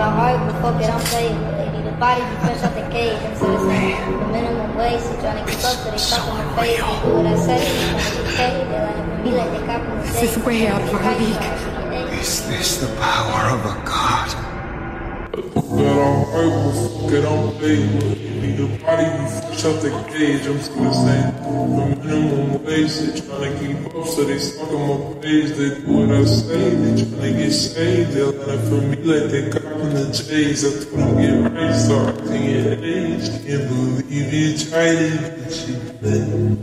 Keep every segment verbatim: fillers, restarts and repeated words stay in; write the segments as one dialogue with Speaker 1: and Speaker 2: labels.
Speaker 1: all hard, but fuck it, I'm playing with it. The body be fresh out the cage, I'm so the same. The minimum wage, they tryna keep up, so they stuck in my face. They do what I say, they tryna get paid. They like for me like they cop in the day.
Speaker 2: This is way out of our league.
Speaker 3: Is this the power of a god?
Speaker 4: But I'm hurt, but fuck it, I'm playing with it. The body be fresh out the cage, I'm still the same. The minimum wage, they tryna keep up, so they stuck on my page. They do what I say, they tryna get saved. They line for me like they cop in the J's. I told them get right, starting at age. Can't believe you tried it, but you didn't.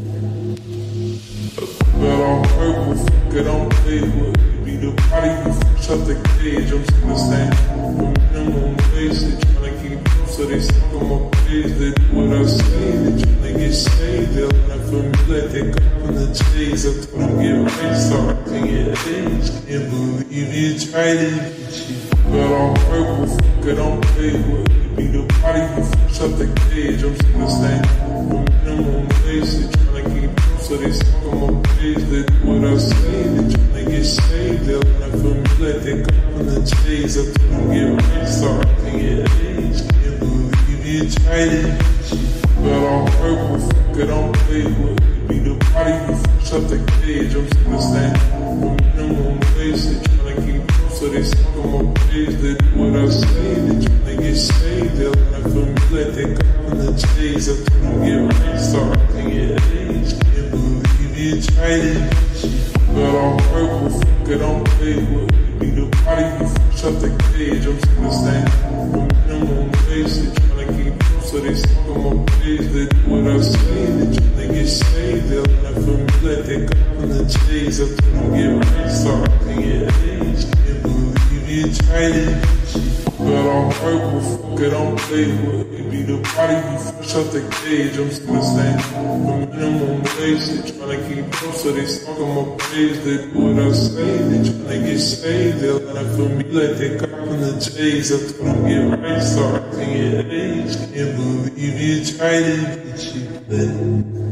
Speaker 4: But I'm hurt, but fuck it, I'm playing with it. The body be fresh out the cage, I'm still the same. The minimum wage, they tryna keep up, so they stuck on my page. They do what I say, they tryna get saved. They line for me like they cop in the J's. I told them get right, starting at age. Can't believe you tried it, but you But I'm hurt, but fuck it, I'm playing with it. The body be fresh out the cage, I'm still the same. The minimum wage, they tryna keep up, so they stuck on my page. They do what I say, they tryna get saved. They line for me like they cop in the J's. I told them get right, starting at age. Can't believe you tried it, but I'm hurt, but fuck it, I'm playing with it. The body be fresh out the cage, I'm still the same. The minimum wage, they tryna keep up, so they stuck on my page. They do what I say, they tryna get saved. They line for me like they cop in the J's. I told them get right, starting at age. Can't believe you tried it, but I'm hurt, but fuck it, I'm playing with it. The body be fresh out the cage, I'm still the same. The minimum wage, they tryna keep up, so they stuck on my page. They do what I say, they tryna get saved. They line for me like they cop in the J's. I told them get right, starting at age. Can't believe you tried it, but I'm hurt, but fuck it, I'm playing with it. The body be fresh out the cage, I'm still the same. The minimum wage, they tryna keep up, so they stuck on my page. They do what I say, they tryna get saved. They line for me like they cop in the J's. I told them get right, starting at age. Can't believe you tried it, but you didn't.